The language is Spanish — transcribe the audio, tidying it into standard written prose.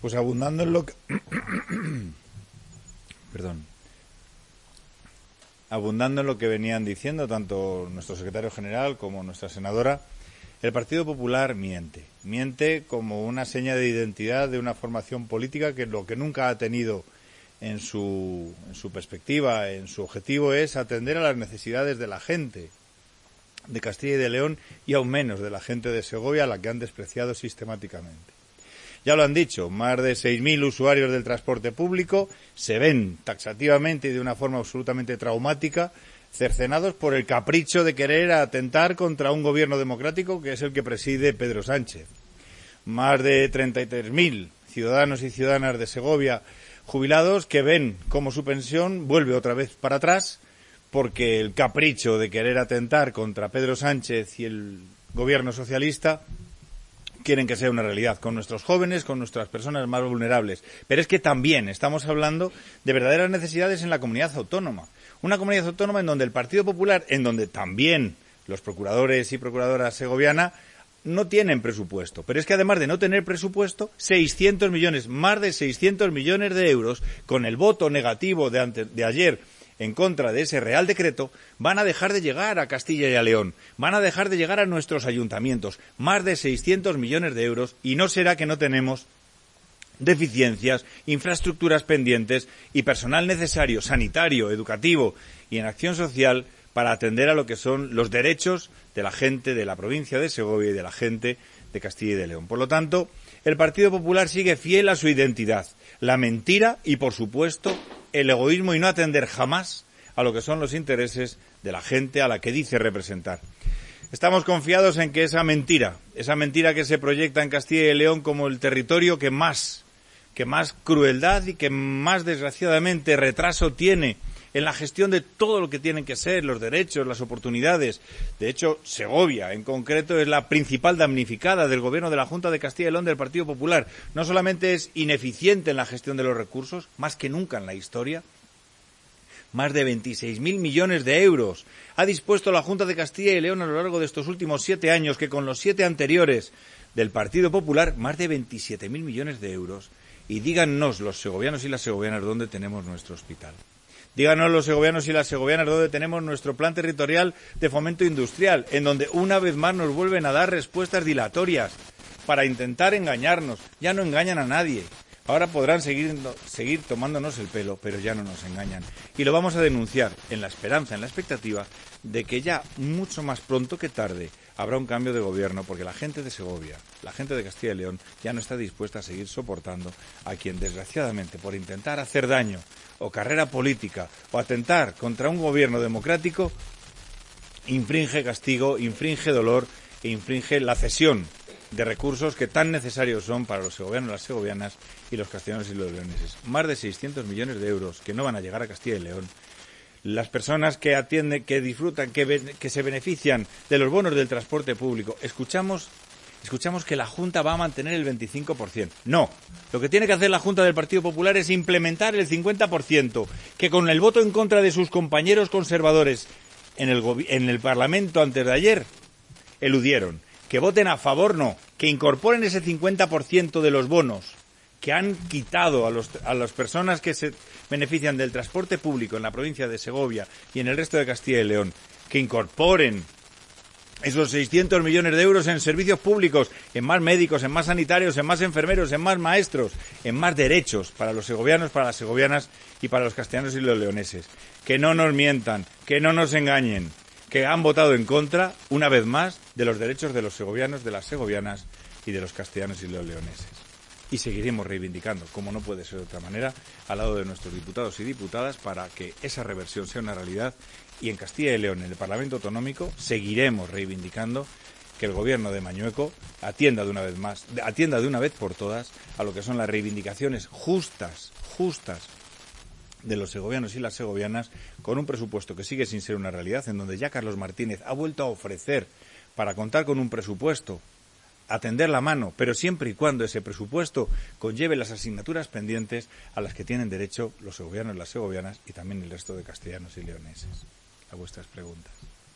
Pues abundando en lo que... Perdón. Abundando en lo que venían diciendo tanto nuestro secretario general como nuestra senadora, el Partido Popular miente. Miente como una seña de identidad de una formación política que lo que nunca ha tenido en su perspectiva, en su objetivo, es atender a las necesidades de la gente de Castilla y de León y aún menos de la gente de Segovia, a la que han despreciado sistemáticamente. Ya lo han dicho, más de 6.000 usuarios del transporte público se ven taxativamente y de una forma absolutamente traumática cercenados por el capricho de querer atentar contra un gobierno democrático que es el que preside Pedro Sánchez. Más de 33.000 ciudadanos y ciudadanas de Segovia jubilados que ven cómo su pensión vuelve otra vez para atrás porque el capricho de querer atentar contra Pedro Sánchez y el gobierno socialista quieren que sea una realidad, con nuestros jóvenes, con nuestras personas más vulnerables. Pero es que también estamos hablando de verdaderas necesidades en la comunidad autónoma. Una comunidad autónoma en donde el Partido Popular, en donde también los procuradores y procuradoras segovianas no tienen presupuesto. Pero es que además de no tener presupuesto, 600 millones, más de 600 millones de euros, con el voto negativo de ayer en contra de ese Real Decreto, van a dejar de llegar a Castilla y a León, van a dejar de llegar a nuestros ayuntamientos, más de 600 millones de euros, y no será que no tenemos deficiencias, infraestructuras pendientes y personal necesario, sanitario, educativo y en acción social para atender a lo que son los derechos de la gente de la provincia de Segovia y de la gente de Castilla y de León. Por lo tanto, el Partido Popular sigue fiel a su identidad, la mentira y, por supuesto, el egoísmo y no atender jamás a lo que son los intereses de la gente a la que dice representar. Estamos confiados en que esa mentira que se proyecta en Castilla y León como el territorio que más crueldad y que más desgraciadamente retraso tiene en la gestión de todo lo que tienen que ser los derechos, las oportunidades. De hecho, Segovia, en concreto, es la principal damnificada del gobierno de la Junta de Castilla y León del Partido Popular. No solamente es ineficiente en la gestión de los recursos, más que nunca en la historia, más de 26.000 millones de euros ha dispuesto la Junta de Castilla y León a lo largo de estos últimos 7 años, que con los 7 anteriores del Partido Popular, más de 27.000 millones de euros. Y díganos los segovianos y las segovianas dónde tenemos nuestro hospital. Díganos los segovianos y las segovianas dónde tenemos nuestro plan territorial de fomento industrial, en donde una vez más nos vuelven a dar respuestas dilatorias para intentar engañarnos. Ya no engañan a nadie. Ahora podrán seguir tomándonos el pelo, pero ya no nos engañan. Y lo vamos a denunciar en la esperanza, en la expectativa de que ya mucho más pronto que tarde habrá un cambio de gobierno, porque la gente de Segovia, la gente de Castilla y León, ya no está dispuesta a seguir soportando a quien, desgraciadamente, por intentar hacer daño o carrera política o atentar contra un gobierno democrático, infringe castigo, infringe dolor e infringe la cesión de recursos que tan necesarios son para los segovianos, las segovianas y los castellanos y los leoneses. Más de 600 millones de euros que no van a llegar a Castilla y León. Las personas que atienden, que disfrutan, que se benefician de los bonos del transporte público. Escuchamos que la Junta va a mantener el 25%. No, lo que tiene que hacer la Junta del Partido Popular es implementar el 50%, que con el voto en contra de sus compañeros conservadores en el Parlamento antes de ayer, eludieron. Que voten a favor, no, que incorporen ese 50% de los bonos que han quitado a las personas que se benefician del transporte público en la provincia de Segovia y en el resto de Castilla y León, que incorporen esos 600 millones de euros en servicios públicos, en más médicos, en más sanitarios, en más enfermeros, en más maestros, en más derechos para los segovianos, para las segovianas y para los castellanos y los leoneses. Que no nos mientan, que no nos engañen, que han votado en contra, una vez más, de los derechos de los segovianos, de las segovianas y de los castellanos y los leoneses. Y seguiremos reivindicando, como no puede ser de otra manera, al lado de nuestros diputados y diputadas de que esa reversión sea una realidad. Y en Castilla y León, en el Parlamento Autonómico, seguiremos reivindicando que el gobierno de Mañueco atienda de una vez por todas a lo que son las reivindicaciones justas de los segovianos y las segovianas, con un presupuesto que sigue sin ser una realidad, en donde ya Carlos Martínez ha vuelto a ofrecer, para contar con un presupuesto, atender la mano, pero siempre y cuando ese presupuesto conlleve las asignaturas pendientes a las que tienen derecho los segovianos y las segovianas y también el resto de castellanos y leoneses. A vuestras preguntas.